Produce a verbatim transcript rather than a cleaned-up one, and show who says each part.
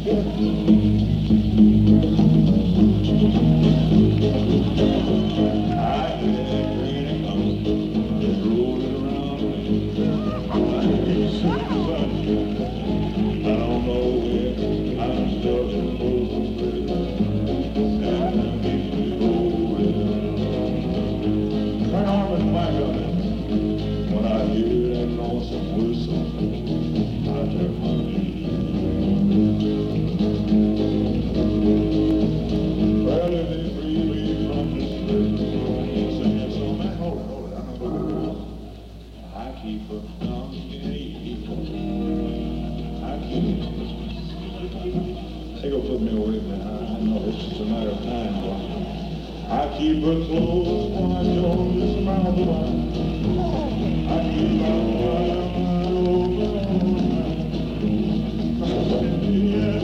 Speaker 1: They go put me away, man. I, I know it's just a matter of time. Boy. I keep her close, boy, Joe, just a mile away. I keep her